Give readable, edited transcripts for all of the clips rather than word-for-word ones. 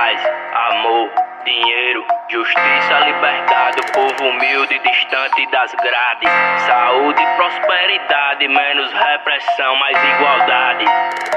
Paz, amor, dinheiro, justiça, liberdade. O povo humilde, distante das grades. Saúde, prosperidade, menos repressão, mais igualdade.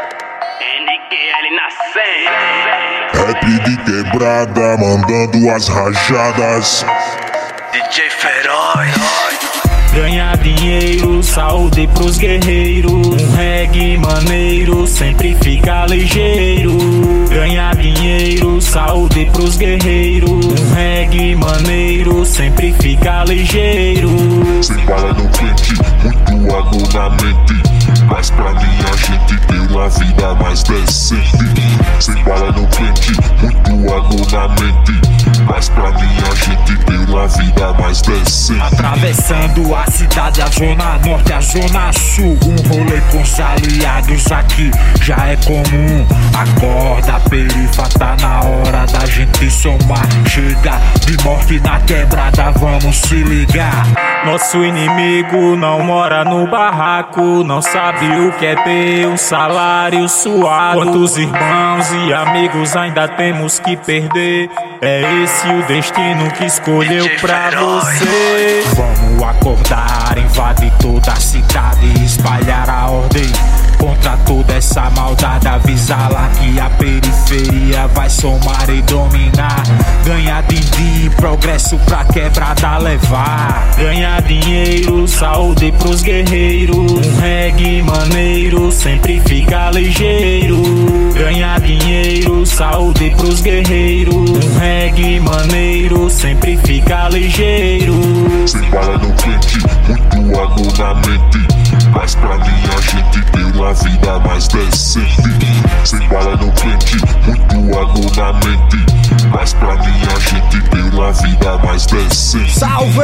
NQL nascendo. Rap de quebrada, mandando as rajadas. DJ Feroz. Ganhar dinheiro, saúde pros guerreiros. Um reggae maneiro, sempre fica ligeiro. Ganhar dinheiro, saúde pros guerreiros. Um reggae maneiro, sempre fica ligeiro. Sem bala no cliente, muito amor na mente. Mas pra mim a gente tem uma vida mais decente. Sem bala no cliente, muito amor na mente. Mas pra mim a gente tem uma vida mais decente. Atravessando a cidade, a zona norte, a zona sul. Um rolê com os aliados aqui já é comum. Acorda, perifa, tá na hora da gente somar. Chega de morte na quebrada, vamos se ligar. Nosso inimigo não mora no barraco, não sabe o que é ter um salário suado. Quantos irmãos e amigos ainda temos que perder? É esse o destino que escolheu pra você. Vamos acordar, invadir toda a cidade, espalhar a ordem contra toda essa maldade. Avisar lá que a periferia vai somar e dominar. Ganhar de progresso pra quebrada levar. Ganhar dinheiro, saúde pros guerreiros. Um reggae maneiro, sempre fica ligeiro. Ganhar dinheiro, saúde pros guerreiros. Um reggae maneiro, sempre fica ligeiro. Sem bala no cliente, muito amor na mente. Mas pra mim a gente tem uma vida mais decente. Sem bala no cliente, muito amor na mente. Mas pra mim a gente tem uma vida mais decente. Salve!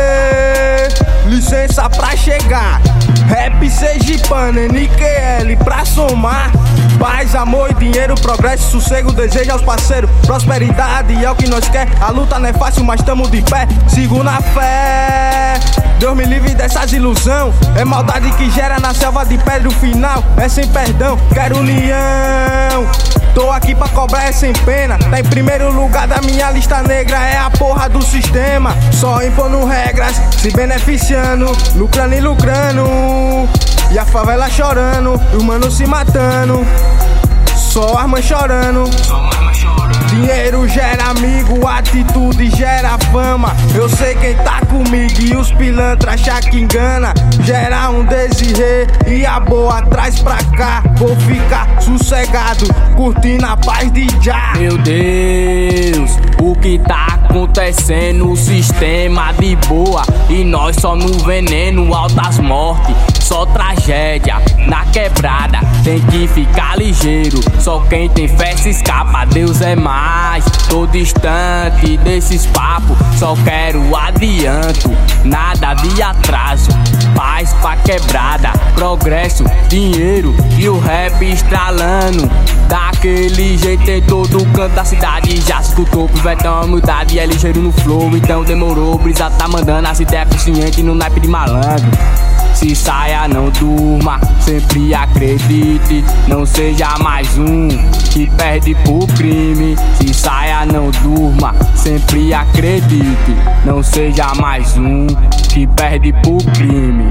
Licença pra chegar. Rap sergipano, NQL pra somar. Paz, amor e dinheiro, progresso, sossego, desejo aos parceiros. Prosperidade é o que nós quer. A luta não é fácil, mas tamo de pé. Sigo na fé. Deus me livre dessas ilusão. É maldade que gera na selva de pedra. O final é sem perdão. Quero união. Tô aqui pra cobrar, é sem pena. Tá em primeiro lugar da minha lista negra. É a porra do sistema. Só impondo regras, se beneficiando, lucrando e lucrando. E a favela chorando, os manos se matando. Só arma chorando. Dinheiro gera amigo, atitude gera fama. Eu sei quem tá comigo e os pilantras achar que engana. Gera um desirê e a boa traz pra cá. Vou ficar sossegado, curtindo a paz de já. Meu Deus, o que tá acontecendo? O sistema de boa e nós só no veneno. Altas mortes, só tragédia na quebrada. Tem que ficar ligeiro, só quem tem fé se escapa. Deus é mais, tô distante desses papos. Só quero adianto, nada de atraso. Paz pra quebrada, progresso, dinheiro e o rap estralando. Daquele jeito em todo canto da cidade. Já se escutou pro vetão, a humildade é ligeiro no flow. Então demorou, brisa tá mandando as ideias conscientes no naipe de malandro. Se saia, não durma, sempre acredite. Não seja mais um que perde pro crime. Se saia, não durma, sempre acredite. Não seja mais um que perde pro crime.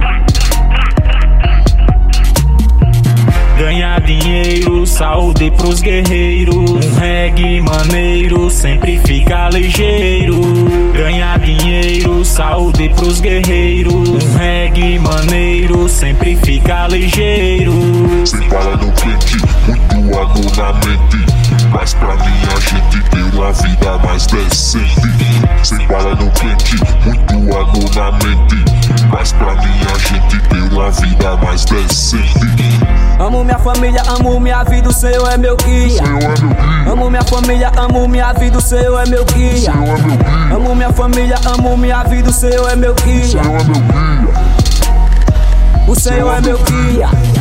Ganhar dinheiro, saúde pros guerreiros. Um reggae maneiro, sempre fica ligeiro. Ganhar dinheiro, saúde pros guerreiros. Um reggae maneiro, sempre fica ligeiro. Sem bala no cliente, muito amor na mente. Mas pra mim a gente tem uma vida mais decente. Sem bala no cliente, muito amor na mente. Mas pra mim a gente tem uma vida mais decente. Amo minha família, amo minha vida, o Senhor é meu guia. Amo minha família, amo minha vida, o Senhor é meu guia. Amo minha família, amo minha vida, o Senhor é meu guia. O Senhor é meu guia.